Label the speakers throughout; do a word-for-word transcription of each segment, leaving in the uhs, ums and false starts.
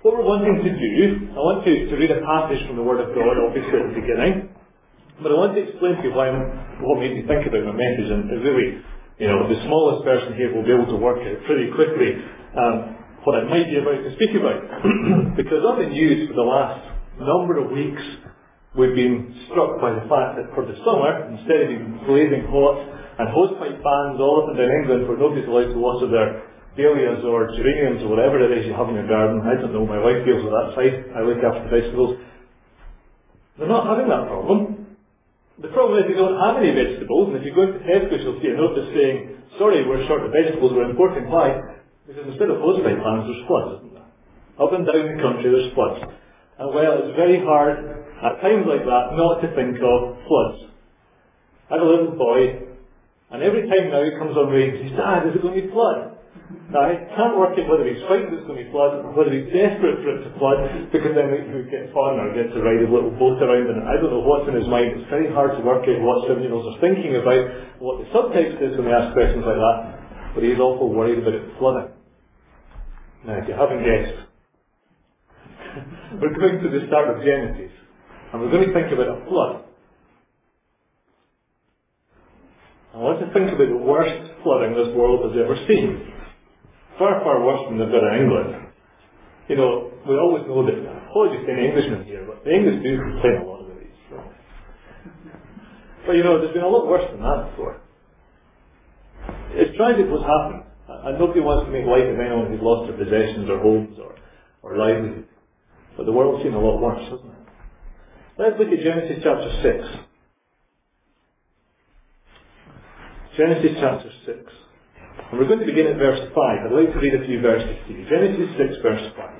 Speaker 1: what we're wanting to do, I want to, to read a passage from the Word of God, obviously at the beginning, but I want to explain to you why I'm, what made me think about my message, and really, you know, the smallest person here will be able to work out pretty quickly um, what I might be about to speak about. Because on the news for the last number of weeks, we've been struck by the fact that for the summer, instead of being blazing hot and hosepipe bans all up and down England where nobody's allowed to water their dahlias or geraniums or whatever it is you have in your garden, I don't know, my wife deals with that side, I look after vegetables, they're not having that problem. The problem is they don't have any vegetables, and if you go into Tesco you'll see a notice saying, sorry, we're short of vegetables, we're importing. Why? Because instead of hosepipe bans, there's floods, isn't there? Up and down the country there's floods. And well, it's very hard at times like that not to think of floods. I have a little boy, and every time now he comes on rain, he says, Dad, is it going to be flood? Now, I can't work out whether he's frightened it's going to be flood or whether he's desperate for it to flood, because then he would get fun or get to ride his little boat around, and I don't know what's in his mind. It's very hard to work out what seven-year-olds are thinking about, what the subtext is when they ask questions like that, but he's awful worried about it flooding. Now, if you haven't guessed, we're going to the start of Genesis, and we're going to think about a flood. I want to think about the worst flooding this world has ever seen. Far, far worse than the bit of England. You know, we always know that, apologies to any Englishmen here, but the English do complain a lot about these. So. But you know, there's been a lot worse than that before. It's tragic what's happened, and nobody wants to make light of anyone who's lost their possessions or homes or, or livelihood. But the world's seen a lot worse, hasn't it? Let's look at Genesis chapter six. Genesis chapter six. And we're going to begin at verse five. I'd like to read a few verses to you. Genesis six, verse five.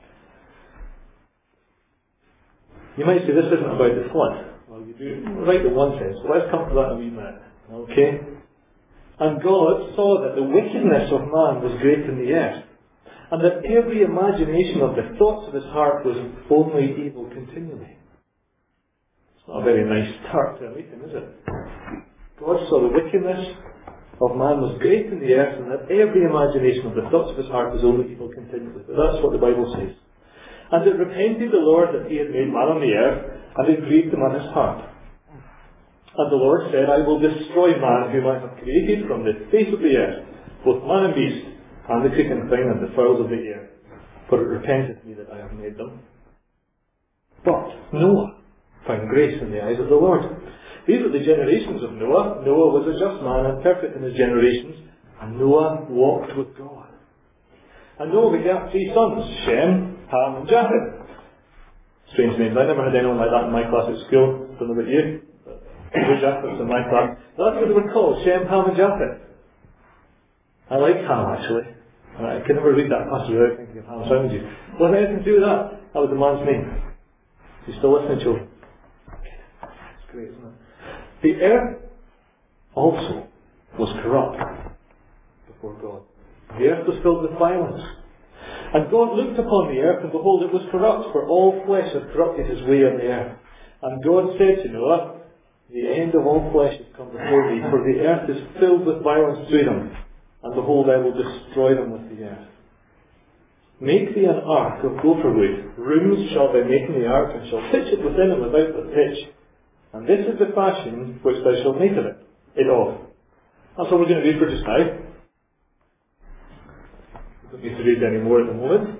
Speaker 1: You might say this isn't about the flood. Well, you do right in one sense. But let's come to that in a wee minute. Okay? And God saw that the wickedness of man was great in the earth, and that every imagination of the thoughts of his heart was only evil continually. It's not a very nice start to a meeting, is it? God saw the wickedness of man was great in the earth, and that every imagination of the thoughts of his heart was only evil continually. But that's what the Bible says. And it repented the Lord that he had made man on the earth, and it grieved him on his heart. And the Lord said, I will destroy man whom I have created from the face of the earth, both man and beast, and the creeping thing and the fowls of the air. For it repented me that I have made them. But Noah found grace in the eyes of the Lord. These were the generations of Noah. Noah was a just man and perfect in his generations, and Noah walked with God. And Noah begat three sons, Shem, Ham, and Japheth. Strange names. I never had anyone like that in my class at school. Don't know about you. But there were Japheths in my class. That's what they were called, Shem, Ham, and Japheth. I like Ham, actually. I can never read that passage without thinking of Ham. Sounds you. What anything to do with that? That was the man's name. You still listening, children? It's great, isn't it? The earth also was corrupt before God. The earth was filled with violence. And God looked upon the earth, and behold, it was corrupt, for all flesh had corrupted his way on the earth. And God said to Noah, the end of all flesh has come before thee, for the earth is filled with violence through them, and behold, I will destroy them with the earth. Make thee an ark of gopher wood. Rooms shall thou make in the ark, and shall pitch it within and without with pitch. And this is the fashion which thou shalt make of it, it of. That's what we're going to read for just now. We don't need to read any more at the moment.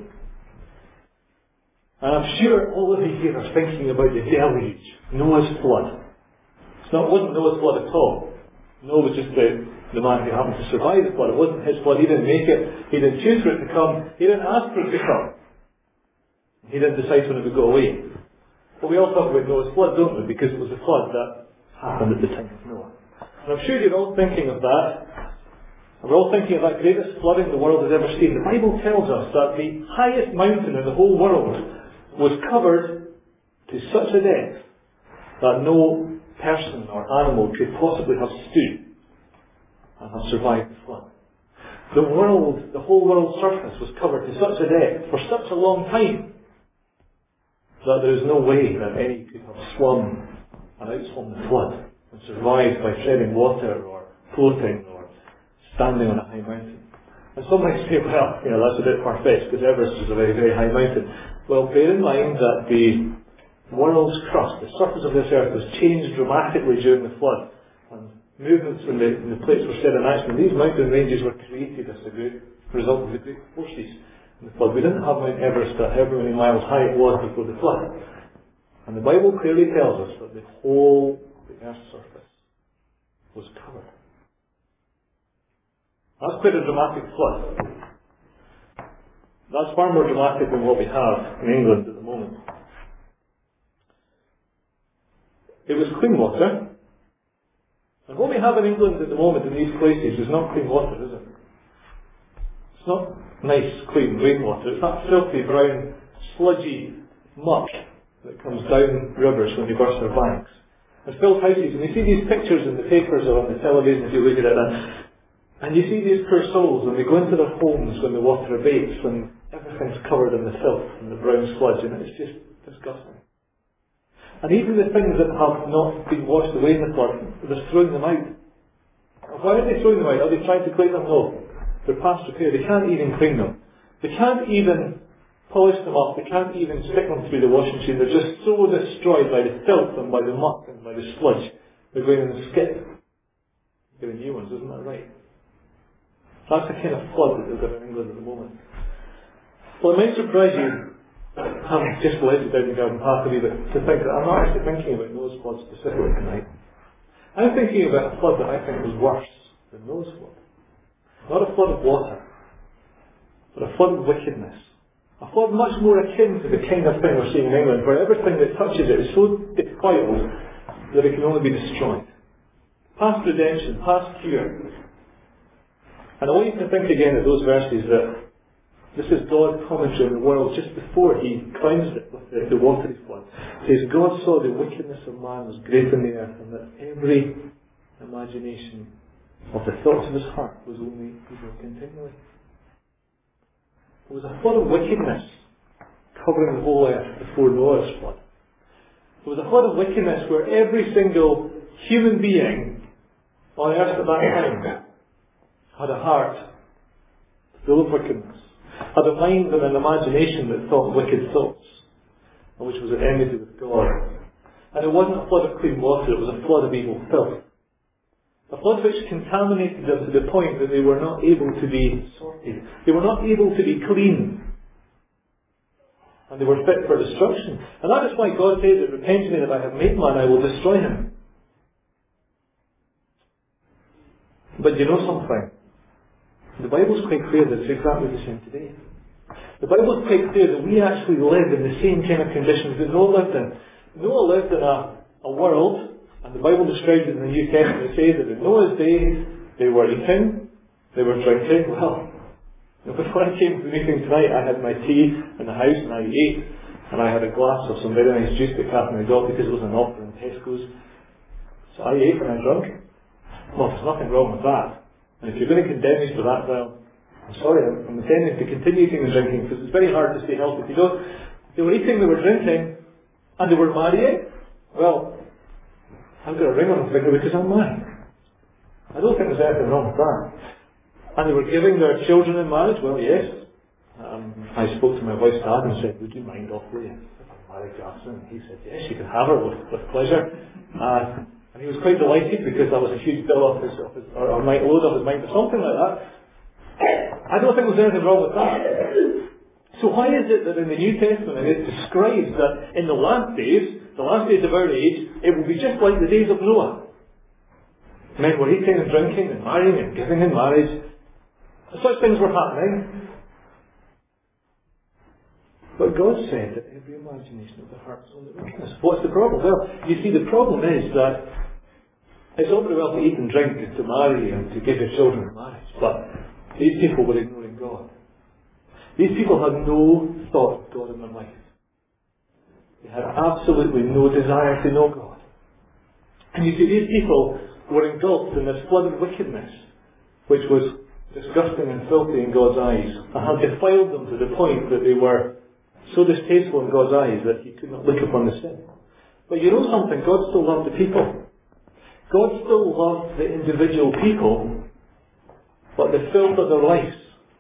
Speaker 1: And I'm sure all of you here are thinking about the deluge, Noah's flood. It's not, it wasn't Noah's flood at all. Noah was just the, the man who happened to survive the flood. It wasn't his flood. He didn't make it. He didn't choose for it to come. He didn't ask for it to come. He didn't decide when it would go away. But we all talk about Noah's flood, don't we? Because it was a flood that happened at the time of Noah. And I'm sure you're all thinking of that. And we're all thinking of that greatest flooding the world has ever seen. The Bible tells us that the highest mountain in the whole world was covered to such a depth that no person or animal could possibly have stood and have survived the flood. The world, the whole world's surface was covered to such a depth for such a long time that there is no way that any could have swum and outswum the flood and survived by treading water or floating or standing on a high mountain. And some might say, well, you know, that's a bit far-fetched because Everest is a very, very high mountain. Well, bear in mind that the world's crust, the surface of this earth, was changed dramatically during the flood. And movements when the, when the plates were set in action. These mountain ranges were created as a great result of the great forces in the flood. We didn't have Mount Everest at however many miles high it was before the flood. And the Bible clearly tells us that the whole of the earth's surface was covered. That's quite a dramatic flood. That's far more dramatic than what we have in England at the moment. It was clean water. And what we have in England at the moment in these places is not clean water, is it? It's not nice, clean rainwater. It's that filthy, brown, sludgy muck that comes down rivers when they burst their banks. And filled houses, and you see these pictures in the papers or on the television if you look at it, and, and you see these poor souls, and they go into their homes when the water abates, when everything's covered in the filth and the brown sludge, and it's just disgusting. And even the things that have not been washed away in the flood, they're throwing them out. Why are they throwing them out? Are they trying to clean them? No. They're past repair. They can't even clean them. They can't even polish them up. They can't even stick them through the washing machine. They're just so destroyed by the filth and by the muck and by the sludge. They're going in the skip. Getting new ones, isn't that right? That's the kind of flood that they've got in England at the moment. Well, it might surprise you, I'm just led it down the garden path a wee bit, to think that I'm not actually thinking about Noah's flood specifically tonight. I'm thinking about a flood that I think was worse than Noah's flood. Not a flood of water, but a flood of wickedness. A flood much more akin to the kind of thing we're seeing in England, where everything that touches it is so defiled that it can only be destroyed. Past redemption, past cure. And I want you to think again of those verses that this is God's commentary on the world just before He cleansed it with the, the watery flood. It says, God saw the wickedness of man was great in the earth, and that every imagination of the thoughts of his heart was only evil continually. There was a flood of wickedness covering the whole earth before Noah's flood. There was a flood of wickedness where every single human being on earth at that time had a heart full of wickedness, had a mind and an imagination that thought wicked thoughts, and which was at enmity with God. And it wasn't a flood of clean water, it was a flood of evil filth. A flood which contaminated them to the point that they were not able to be sorted. They were not able to be clean. And they were fit for destruction. And that is why God says that, repent to me that I have made man, I will destroy him. But you know something? The Bible is quite clear that it's exactly the same today. The Bible is quite clear that we actually live in the same kind of conditions that Noah lived in. Noah lived in a, a world, and the Bible describes it in the New Testament. It says that in Noah's day, they were eating, they were drinking. Well, before I came to the meeting tonight, I had my tea in the house and I ate, and I had a glass of some very nice juice that Catherine had got because it was an offer in Tesco's. So I ate and I drank. Well, there's nothing wrong with that. And if you're going to condemn me for that, well, I'm sorry, I'm, I'm intending to continue eating and drinking because it's very hard to stay healthy. If you don't, they were eating, they were drinking, and they were marrying. Well, I've got a ring on my finger because I'm married. I don't think there's anything wrong with that. And they were giving their children in marriage. Well, yes. Um, I spoke to my wife's dad and said, would you mind awfully if I married Jackson? And he said, yes, you can have her with, with pleasure. Uh, and he was quite delighted because that was a huge bill off his, off his or, or might load off his mind or something like that. I don't think there's anything wrong with that. So why is it that in the New Testament it describes that in the last days, the last days of our age, it will be just like the days of Noah? Men were eating and drinking and marrying and giving in marriage. Such things were happening. But God said that every imagination of the heart is only wickedness. What's the problem? Well, you see, the problem is that it's all very well to eat and drink and to marry and to give your children in marriage, but these people were ignoring God. These people had no thought of God in their life. They had absolutely no desire to know God. And you see, these people were engulfed in this flood of wickedness, which was disgusting and filthy in God's eyes, and had defiled them to the point that they were so distasteful in God's eyes that He could not look upon the sin. But you know something? God still loved the people. God still loved the individual people, but the filth of their lives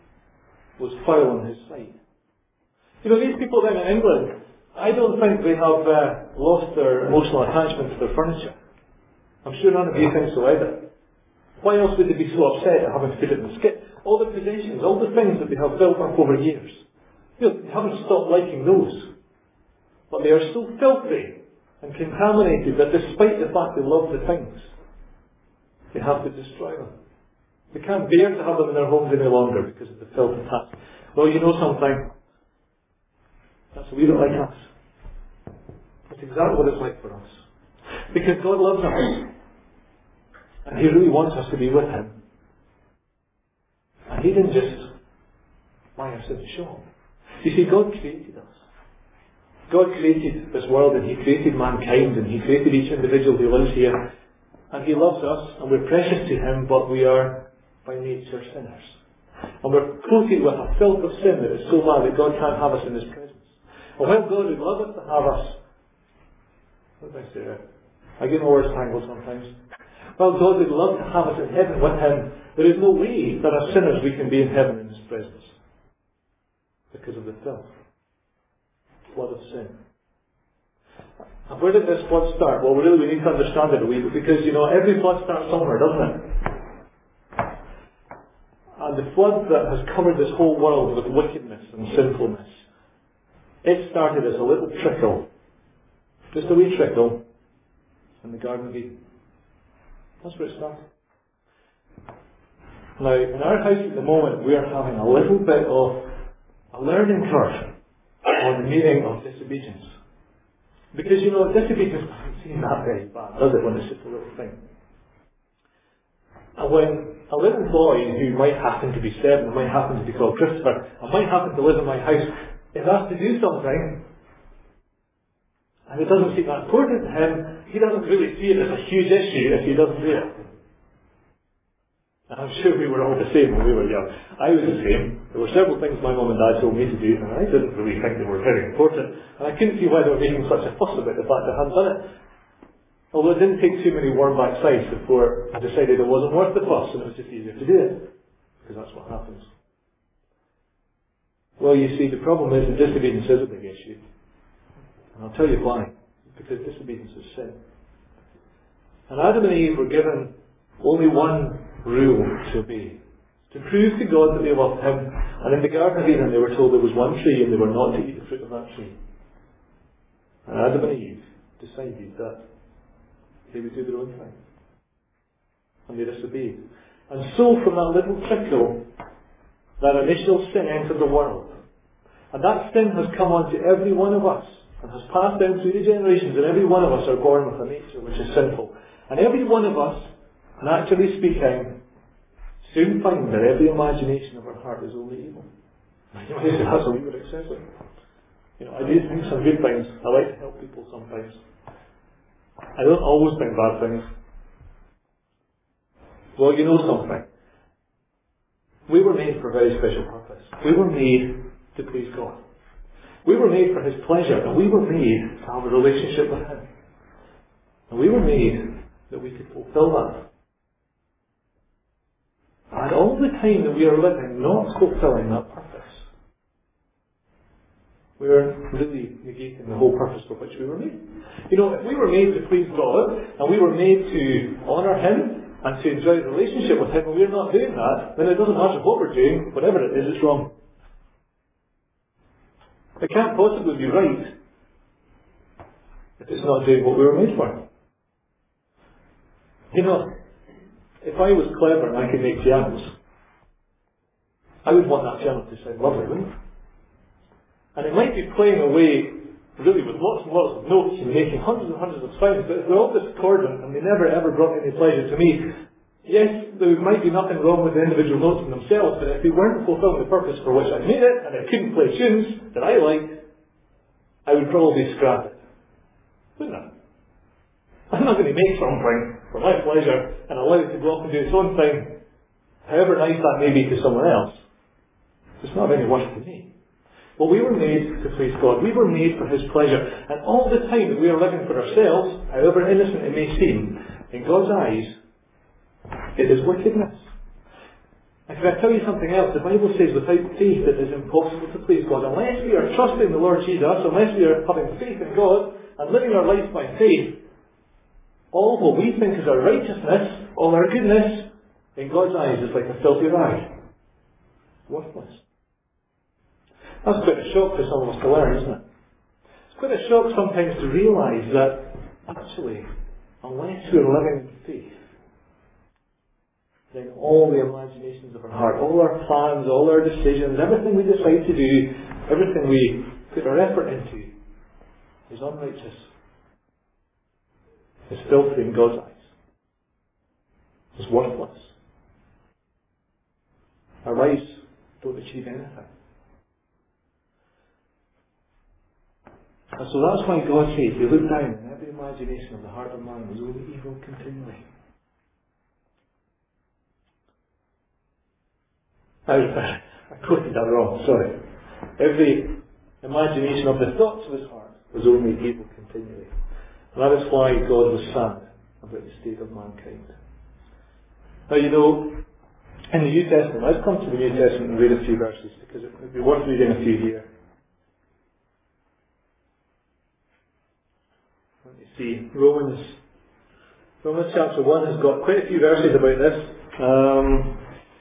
Speaker 1: was foul in his sight. You know, these people then in England, I don't think they have uh, lost their emotional attachment to their furniture. I'm sure none of you think so either. Why else would they be so upset at having to put it in the skip? All the possessions, all the things that they have built up over years. You know, they haven't stopped liking those. But they are so filthy and contaminated that despite the fact they love the things, they have to destroy them. They can't bear to have them in their homes any longer because of the filth attached. Well, you know something? That's a wee bit like us. That's exactly what it's like for us. Because God loves us. And He really wants us to be with Him. And He didn't just buy us in the shop. You see, God created us. God created this world and He created mankind and He created each individual who lives here. And He loves us and we're precious to Him, but we are by nature sinners. And we're coated with a filth of sin that is so bad that God can't have us in His presence. And while God would love us to have us, what did I say there? I get my words tangled sometimes. While God would love to have us in heaven with Him, there is no way that as sinners we can be in heaven in His presence. Because of the filth. Flood of sin. And where did this flood start? Well, really we need to understand it a wee bit because, you know, every flood starts somewhere, doesn't it? And the flood that has covered this whole world with wickedness and sinfulness, it started as a little trickle. Just a wee trickle in the Garden of Eden. That's where it started. Now, in our house at the moment, we are having a little bit of a learning curve on the meaning of disobedience. Because, you know, disobedience doesn't seem that very bad, does it, when it's just a little thing? And when a little boy who might happen to be seven, and might happen to be called Christopher, and might happen to live in my house, is asked to do something, and it doesn't seem that important to him, he doesn't really see it as a huge issue if he doesn't do it. And I'm sure we were all the same when we were young. I was the same. There were several things my mum and dad told me to do, and I didn't really think they were very important, and I couldn't see why they were making such a fuss about the fact I hadn't done it. Although it didn't take too many warm back sighs before I decided it wasn't worth the fuss, and it was just easier to do it. Because that's what happens. Well, you see, the problem is that disobedience is a big issue. And I'll tell you why. Because disobedience is sin. And Adam and Eve were given only one rule to obey. To prove to God that they loved Him. And in the Garden of Eden they were told there was one tree and they were not to eat the fruit of that tree. And Adam and Eve decided that they would do their own thing. And they disobeyed. And so from that little trickle, that initial sin entered the world. And that sin has come onto every one of us. And has passed down through the generations. And every one of us are born with a nature which is sinful. And every one of us, naturally speaking, soon find that every imagination of our heart is only evil. You might say that's a wee bit excessive. You know, I do think some good things. I like to help people sometimes. I don't always think bad things. Well, you know something. We were made for a very special purpose. We were made to please God. We were made for His pleasure, and we were made to have a relationship with Him. And we were made that we could fulfill that. And all the time that we are living not fulfilling that purpose, we are really negating the whole purpose for which we were made. You know, if we were made to please God, and we were made to honour Him, and to enjoy a relationship with Him, and we're not doing that, then it doesn't matter what we're doing, whatever it is, it's wrong. It can't possibly be right if it's not doing what we were made for. You know, if I was clever and I could make pianos, I would want that piano to sound lovely, wouldn't it? And it might be playing away really with lots and lots of notes and making hundreds and hundreds of sounds, but if they're all discordant and they never ever brought any pleasure to me, yes, there might be nothing wrong with the individual notes in themselves, but if they weren't fulfilling the purpose for which I made it, and I couldn't play tunes that I liked, I would probably scrap it. Wouldn't I? I'm not going to make something for my pleasure and allow it to go off and do its own thing, however nice that may be to someone else. It's not of any worth to me. Well, we were made to please God. We were made for His pleasure. And all the time that we are living for ourselves, however innocent it may seem, in God's eyes, it is wickedness. And can I tell you something else? The Bible says without faith it is impossible to please God. Unless we are trusting the Lord Jesus, unless we are having faith in God and living our life by faith, all what we think is our righteousness, all our goodness, in God's eyes is like a filthy rag. Worthless. That's quite a shock for some of us to learn, isn't it? It's quite a shock sometimes to realise that actually, unless we're living in faith, then all the imaginations of our heart, all our plans, all our decisions, everything we decide to do, everything we put our effort into is unrighteous. It's filthy in God's eyes. It's worthless. Our lives don't achieve anything. And so that's why God says, He looked down and every imagination of the heart of man was only evil continually. I, I quoted that wrong, sorry. Every imagination of the thoughts of his heart was only evil continually. And that is why God was sad about the state of mankind. Now you know, in the New Testament, let's come to the New Testament and read a few verses, because it would be worth reading a few here. Let me see. Romans. Romans chapter one has got quite a few verses about this. Um,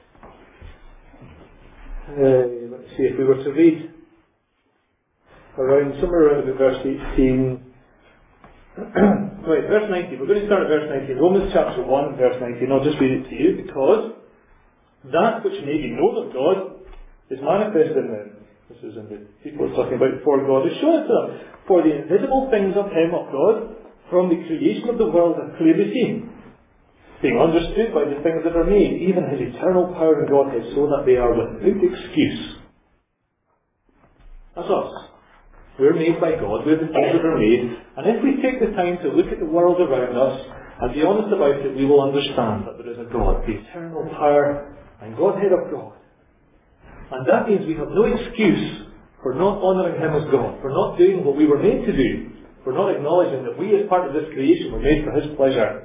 Speaker 1: uh, let's see, if we were to read around, somewhere around about verse eighteen. Right, verse nineteen. We're going to start at verse nineteen. Romans chapter one, verse nineteen. I'll just read it to you, because that which may be known of God is manifest in them. This is in the people it's talking about before God is shown to them. For the invisible things of Him, of God, from the creation of the world are clearly seen, being understood by the things that are made, even His eternal power and Godhead, so that they are without excuse. That's us. We're made by God, we're the things that are made, and if we take the time to look at the world around us and be honest about it, we will understand that there is a God, the eternal power and Godhead of God. And that means we have no excuse for not honouring Him as God, for not doing what we were made to do, for not acknowledging that we as part of this creation were made for His pleasure.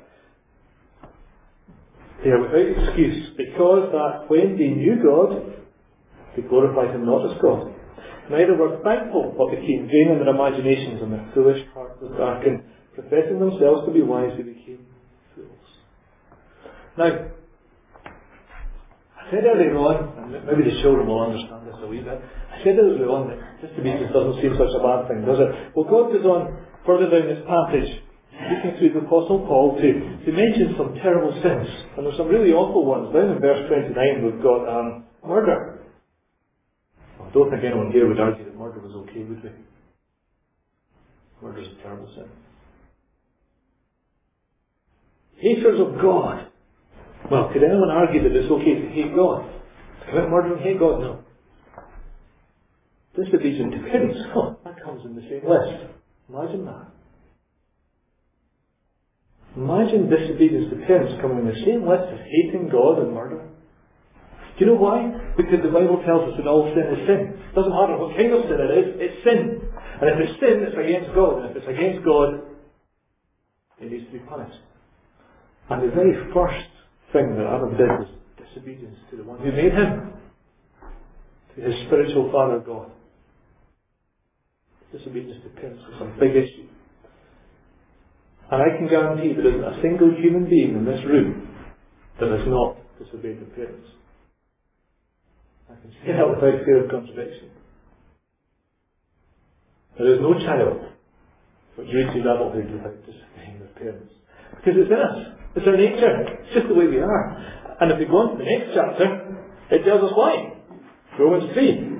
Speaker 1: They are without excuse, because that when they knew God, they glorified Him not as God. Neither were thankful, but became vain in their imaginations, and their foolish heart was darkened. Professing themselves to be wise, they became fools. Now, I said earlier on, and maybe the children will understand this a wee bit, I said earlier on that disobedience doesn't seem such a bad thing, does it? Well, God goes on further down this passage, speaking through the Apostle Paul, to, to mention some terrible sins. And there's some really awful ones. Down in verse twenty-nine we've got um, murder. I don't think anyone here would argue that murder was okay, would we? Murder is a terrible sin. Haters of God. Well, could anyone argue that it's okay to hate God? To commit murder and hate God? No. Disobedience to parents, oh, that comes in the same list. Imagine that. Imagine disobedience to parents coming in the same list as hating God and murder. Do you know why? Because the Bible tells us that all sin is sin. It doesn't matter what kind of sin it is, it's sin. And if it's sin, it's against God. And if it's against God, it needs to be punished. And the very first thing that Adam did was disobedience to the one who made him, to his spiritual father God. Disobedience to parents was a big issue. And I can guarantee there isn't a single human being in this room that has not disobeyed their parents. I can say that without fear of contradiction. There is no child which reaches adulthood without disobeying their parents. Because it's in us. It's our nature. It's just the way we are. And if we go on to the next chapter, it tells us why. Romans three.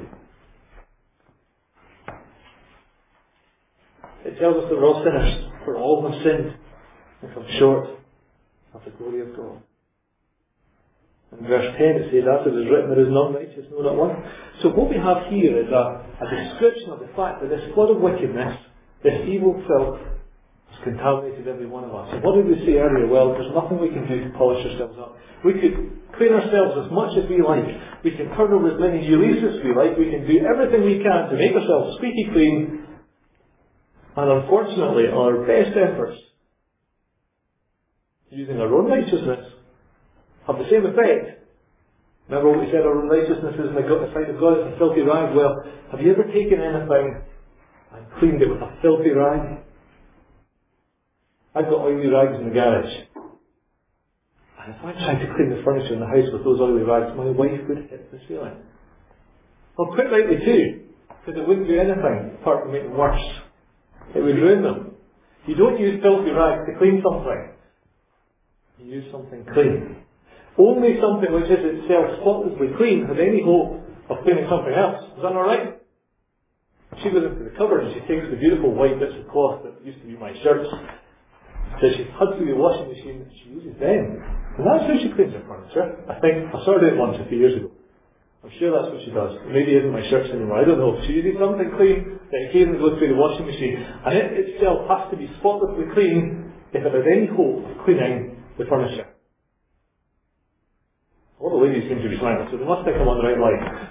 Speaker 1: It tells us that we're all sinners, for all have sinned and come short of the glory of God. In verse ten it says, as it is written, there is none righteous, no not one. So what we have here is a, a description of the fact that this flood of wickedness, this evil filth, has contaminated every one of us. And what did we say earlier? Well, there's nothing we can do to polish ourselves up. We could clean ourselves as much as we like. We can turn over as many new leaves as we like. We can do everything we can to make ourselves squeaky clean. And unfortunately, our best efforts, using our own righteousness, have the same effect Remember what we said, our righteousness is in the sight of God, it's a filthy rag. Well, have you ever taken anything and cleaned it with a filthy rag? I've got oily rags in the garage. And if I tried to clean the furniture in the house with those oily rags, my wife would hit the ceiling. Well, quite rightly too, because it wouldn't do anything apart from make them worse. It would ruin them. You don't use filthy rags to clean something. You use something clean. Only something which is itself spotlessly clean has any hope of cleaning something else. Is that alright? She goes into the cupboard and she takes the beautiful white bits of cloth that used to be my shirts, that she had through the washing machine, and she uses them. And that's how she cleans her furniture. I think, I saw her do it once a few years ago. I'm sure that's what she does. Maybe it isn't my shirts anymore, I don't know. She uses something clean that occasionally goes through the washing machine, and it itself has to be spotlessly clean if it has any hope of cleaning the furniture. All the ladies seem to be smiling, so they must think I'm on the right line.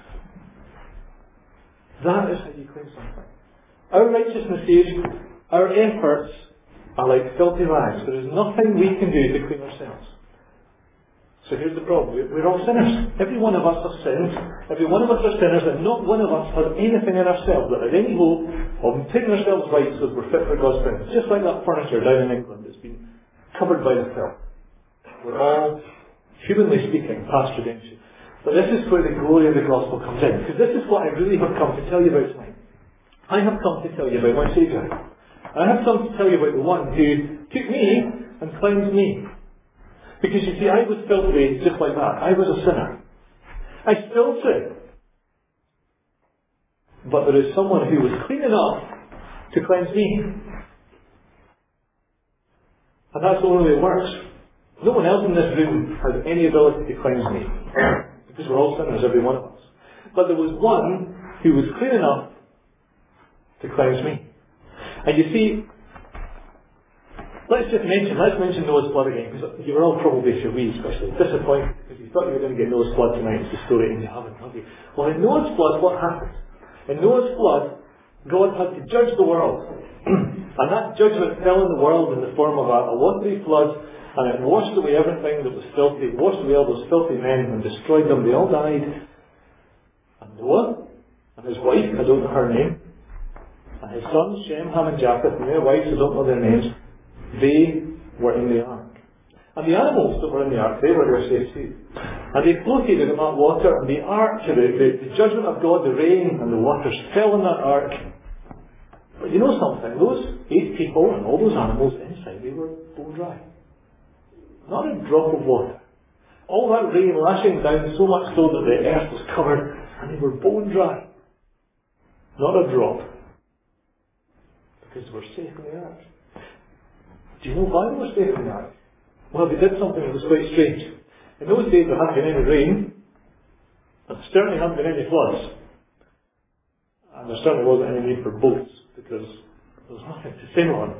Speaker 1: That is how you clean something. Our righteousness is, our efforts are like filthy rags. There is nothing we can do to clean ourselves. So here's the problem. We're all sinners. Every one of us has sinned. Every one of us are sinners, and not one of us has anything in ourselves that has any hope of taking ourselves right so that we're fit for God's presence. Just like that furniture down in England that's been covered by the filth. We're all, humanly speaking, past redemption. But this is where the glory of the gospel comes in. Because this is what I really have come to tell you about tonight. I have come to tell you about my Saviour. I have come to tell you about the one who took me and cleansed me. Because you see, I was filthy just like that. I was a sinner. I still sin. But there is someone who was clean enough to cleanse me. And that's the only way it works. No one else in this room has any ability to cleanse me. Because we're all sinners, every one of us. But there was one who was clean enough to cleanse me. And you see, let's just mention, let's mention Noah's flood again, because you were all probably, if you're we especially, disappointed because you thought you were going to get Noah's flood tonight. It's the story, and you haven't, have you? Well, in Noah's flood, what happened? In Noah's flood, God had to judge the world. And that judgment fell on the world in the form of a, a watery flood, and it washed away everything that was filthy. It washed away all those filthy men and destroyed them. They all died. And Noah and his wife, I don't know her name, and his sons, Shem, Ham and Japheth, and their wives, I don't know their names, they were in the ark. And the animals that were in the ark, they were there safe too. And they floated in that water, and the ark, the, the, the judgment of God, the rain and the waters fell in that ark. But you know something, those eight people and all those animals inside, they were bone dry. Not a drop of water. All that rain lashing down so much so that the earth was covered, and they were bone dry. Not a drop. Because they were safe in the ark. Do you know why they were safe in the ark? Well, they did something that was quite strange. In those days there hadn't been any rain, and there certainly hadn't been any floods. And there certainly wasn't any need for boats, because there was nothing to sail on.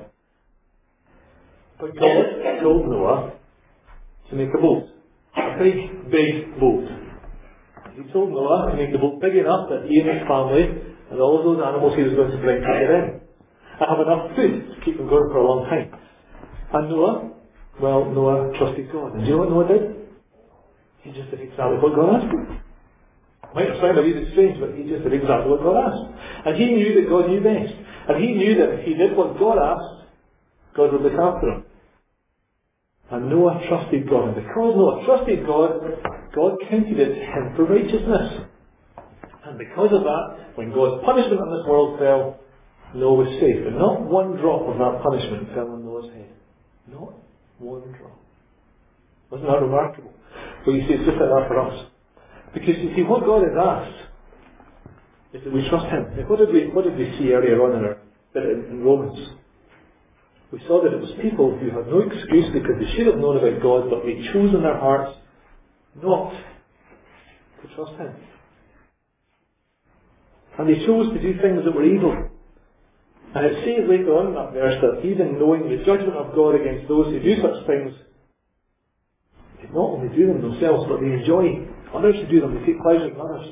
Speaker 1: But God told Noah to make a boat. A big, big boat. He told Noah to make the boat big enough that he and his family and all of those animals he was going to bring to get in. And have enough food to keep them going for a long time. And Noah, well, Noah trusted God. And do you know what Noah did? He just did exactly what God asked him. Might have sounded a wee bit strange, but he just did exactly what God asked. And he knew that God knew best. And he knew that if he did what God asked, God would look after him. And Noah trusted God. And because Noah trusted God, God counted it to him for righteousness. And because of that, when God's punishment on this world fell, Noah was safe. And not one drop of that punishment fell on Noah's head. Not one drop. Wasn't that remarkable? Well, you see, it's just like that for us. Because you see, what God has asked is that we trust Him. Now, what did we, what did we see earlier on in our bit in, in Romans? We saw that it was people who had no excuse because they should have known about God, but they chose in their hearts not to trust Him. And they chose to do things that were evil. And it says later on in that verse that even knowing the judgment of God against those who do such things, they not only do them themselves, but they enjoy others who do them. They take pleasure in others.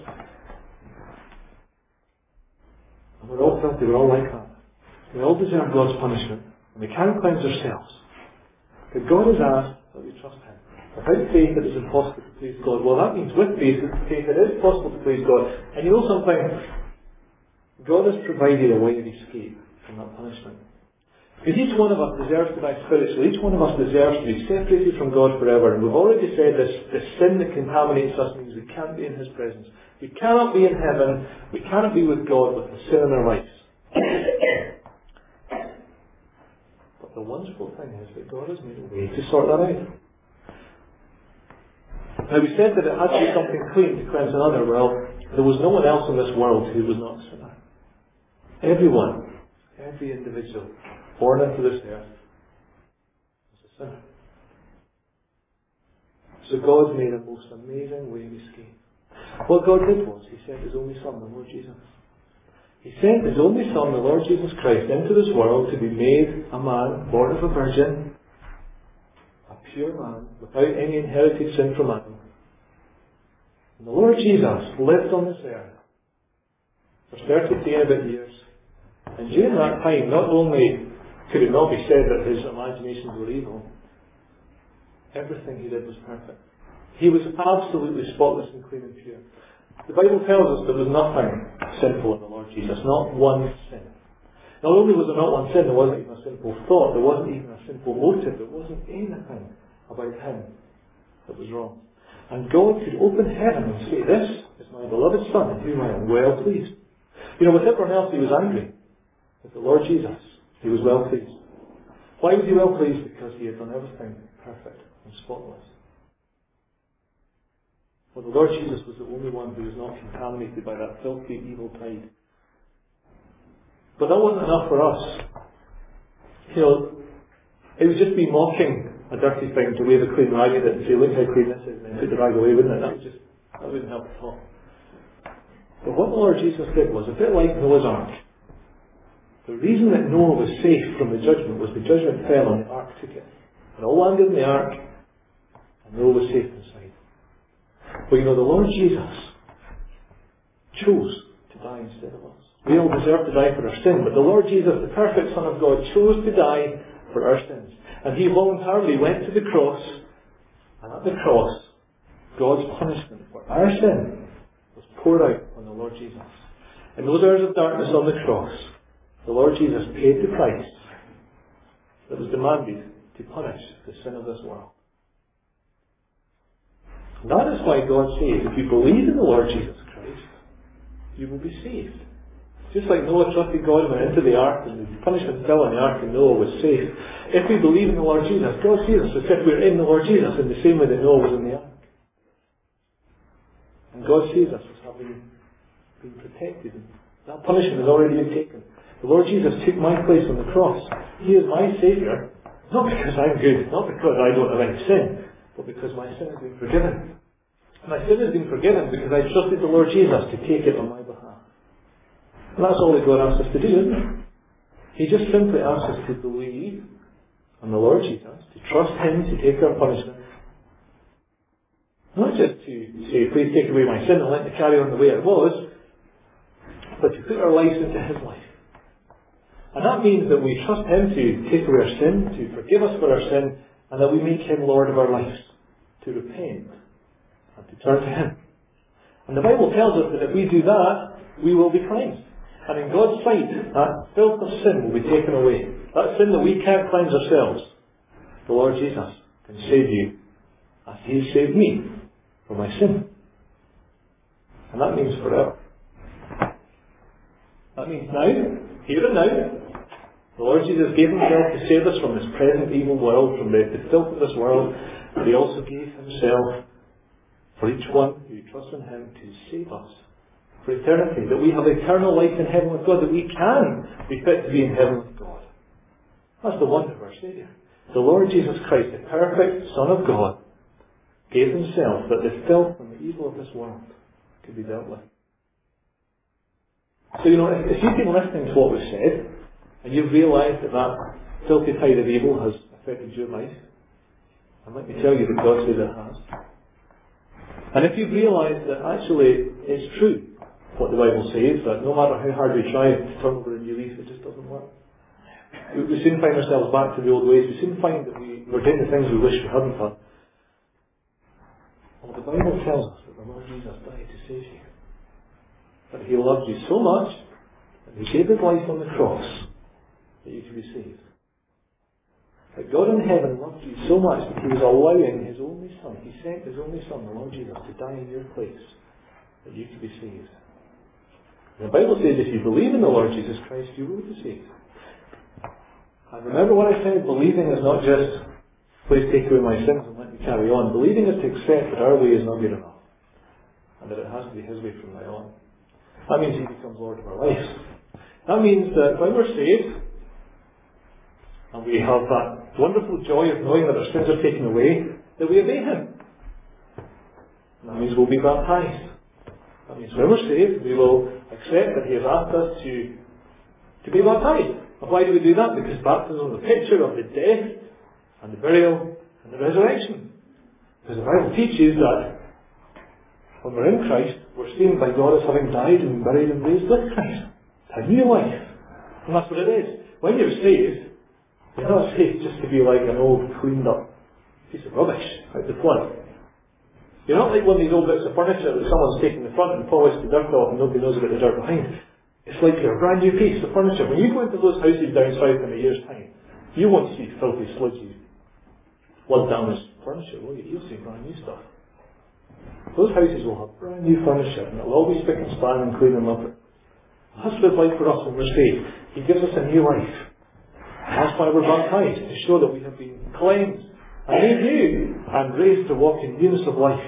Speaker 1: And we're all filthy, we're all like that. We all deserve God's punishment. And we can't cleanse ourselves. But God has asked that we trust Him. Without faith it is impossible to please God. Well, that means with faith, faith it is possible to please God. And you know something? God has provided a way of escape from that punishment. Because each one of us deserves to die spiritually. Each one of us deserves to be separated from God forever. And we've already said this, this sin that contaminates us means we can't be in His presence. We cannot be in heaven. We cannot be with God with the sin in our lives. But the wonderful thing is that God has made a way to sort that out. Now we said that it had to be something clean to cleanse another. Well, there was no one else in this world who was not a sinner. Everyone, every individual born into this earth was a sinner. So God made a most amazing way of escape. What God did was, He sent His only Son, the Lord Jesus. He sent His only Son, the Lord Jesus Christ, into this world to be made a man, born of a virgin, a pure man, without any inherited sin from Adam. And the Lord Jesus lived on this earth for thirty-three and a bit years. And during that time, not only could it not be said that His imaginations were evil, everything He did was perfect. He was absolutely spotless and clean and pure. The Bible tells us there was nothing sinful in the Lord Jesus, not one sin. Not only was there not one sin, there wasn't even a sinful thought, there wasn't even a sinful motive, there wasn't anything about Him that was wrong. And God could open heaven and say, "This is my beloved Son, in whom I am well pleased." You know, with everyone else He was angry. With the Lord Jesus, He was well pleased. Why was He well pleased? Because He had done everything perfect and spotless. Well, the Lord Jesus was the only one who was not contaminated by that filthy, evil pride. But that wasn't enough for us. You know, it would just be mocking a dirty thing to wave a clean rag at it and say, "Look how clean this is," and then put the rag away, wouldn't it? That would just, that wouldn't help at all. But what the Lord Jesus did was a bit like Noah's Ark. The reason that Noah was safe from the judgment was the judgment fell and the ark took it. It all landed in the ark, and Noah was safe inside. But you know, the Lord Jesus chose to die instead of us. We all deserve to die for our sin, but the Lord Jesus, the perfect Son of God, chose to die for our sins. And He voluntarily went to the cross, and at the cross, God's punishment for our sin was poured out on the Lord Jesus. In those hours of darkness on the cross, the Lord Jesus paid the price that was demanded to punish the sin of this world. And that is why God says, if you believe in the Lord Jesus Christ, you will be saved. Just like Noah trusted God and went into the ark, and the punishment fell on the ark and Noah was safe. If we believe in the Lord Jesus, God sees us as if we're in the Lord Jesus in the same way that Noah was in the ark. And God sees us as having been protected. That punishment has already been taken. The Lord Jesus took my place on the cross. He is my Saviour, not because I'm good, not because I don't have any sin, but because my sin has been forgiven. My sin has been forgiven because I trusted the Lord Jesus to take it on my behalf. And that's all that God asks us to do, isn't it? He just simply asks us to believe on the Lord Jesus, to trust Him to take our punishment. Not just to say, "Please take away my sin and let me carry on the way I was," but to put our lives into His life. And that means that we trust Him to take away our sin, to forgive us for our sin, and that we make Him Lord of our lives, to repent and to turn to Him. And the Bible tells us that if we do that, we will be cleansed. And in God's sight, that filth of sin will be taken away. That sin that we can't cleanse ourselves, the Lord Jesus can save you as He has saved me from my sin. And that means forever. That means now, here and now, the Lord Jesus gave Himself to save us from this present evil world, from the, the filth of this world, but He also gave Himself for each one who trusts in Him to save us for eternity, that we have eternal life in heaven with God, that we can be fit to be in heaven with God. That's the wonder of our Saviour. The Lord Jesus Christ, the perfect Son of God, gave Himself that the filth and the evil of this world could be dealt with. So, you know, if, if you've been listening to what we've said, and you've realised that that filthy tide of evil has affected your life, and let me tell you that God says it has. And if you've realised that actually it's true what the Bible says, that no matter how hard we try to turn over a new leaf, it just doesn't work. We, we soon find ourselves back to the old ways. We soon find that we, we're doing the things we wish we hadn't done. Well, the Bible tells us that the Lord Jesus died to save you. That He loved you so much that He gave His life on the cross that you could be saved. That God in heaven loved you so much that He was allowing His only Son, He sent His only Son, the Lord Jesus, to die in your place that you could be saved. And the Bible says if you believe in the Lord Jesus Christ, you will be saved. And remember what I said, believing is not just, please take away my sins and let me carry on. Believing is to accept that our way is not good enough. And that it has to be His way from now on. That means He becomes Lord of our lives. That means that when we're saved, and we have that wonderful joy of knowing that our sins are taken away, that we obey Him. And that means we'll be baptized. That means when we're saved, we will accept that He has asked us to, to be baptized. And why do we do that? Because baptism is a picture of the death and the burial and the resurrection. Because the Bible teaches that when we're in Christ, we're seen by God as having died and buried and raised with Christ. It's a new life. And that's what it is. When you're saved, you're not saved just to be like an old cleaned up piece of rubbish out the flood. You're not like one of these old bits of furniture that someone's taken the front and polished the dirt off and nobody knows about the dirt behind. It's like you're a brand new piece of furniture. When you go into those houses down south in a year's time, you won't see filthy, sludgy, blood-damaged furniture, will you? You'll see brand new stuff. Those houses will have brand new furniture and it'll all be spick and span and clean and lovely. That's what it's like for us when we're saved. He gives us a new life. And that's why we're baptized, to show that we have been cleansed and made new and raised to walk in newness of life.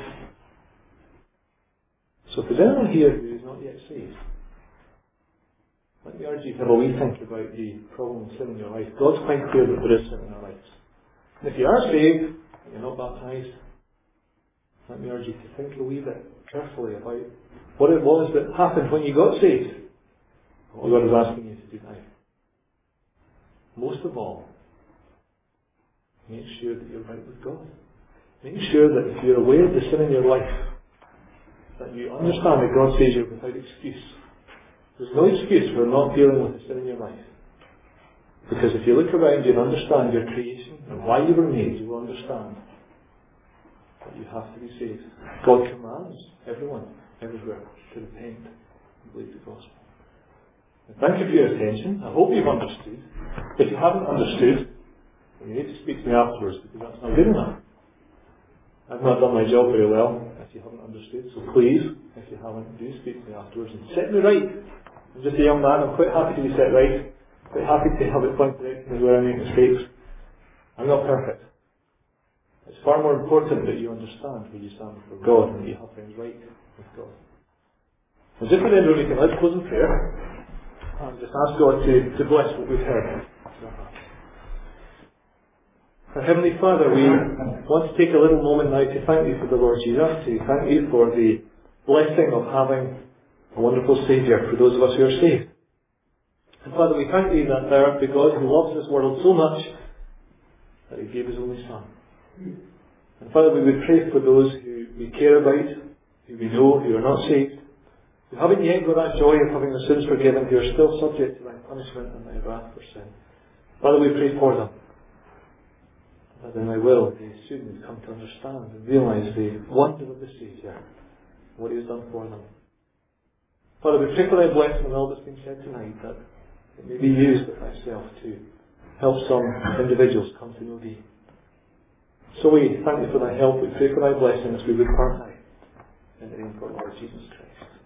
Speaker 1: So if there's anyone here who is not yet saved, let me urge you to have a wee think about the problem of sin in your life. God's quite clear that there is sin in our lives. And if you are saved and you're not baptized, let me urge you to think a wee bit carefully about what it was that happened when you got saved. What God is asking you to do now. Most of all, make sure that you're right with God. Make sure that if you're aware of the sin in your life, that you understand that God says you're without excuse. There's no excuse for not dealing with the sin in your life. Because if you look around you and understand your creation and why you were made, you will understand that you have to be saved. God commands everyone, everywhere, to repent and believe the gospel. And thank you for your attention. I hope you've understood. If you haven't understood, you need to speak to me afterwards, because that's not good enough. I've not done my job very well if you haven't understood. So please, if you haven't, do speak to me afterwards and set me right. I'm just a young man. I'm quite happy to be set right. Quite happy to have it pointed out to me where I make mistakes. I'm not perfect. It's far more important that you understand where you stand before God and that you have things right with God. And just at the end of the meeting, let's close in prayer and just ask God to, to bless what we've heard. Our Heavenly Father, we want to take a little moment now to thank you for the Lord Jesus, to thank you for the blessing of having a wonderful Saviour for those of us who are saved. And Father, we thank you that thou art the God who loves this world so much that He gave His only Son. And Father, we would pray for those who we care about, who we know who are not saved, who haven't yet got that joy of having their sins forgiven, who are still subject to thy punishment and thy wrath for sin. Father, we pray for them. That in thy will they soon would come to understand and realise the wonder of the Saviour and what He has done for them. Father, we pray for thy blessing on all that's been said tonight, that it may be used with thyself to help some individuals come to know thee. So we thank you for thy help. We pray for thy blessing as we would part now. In the name of our Lord Jesus Christ.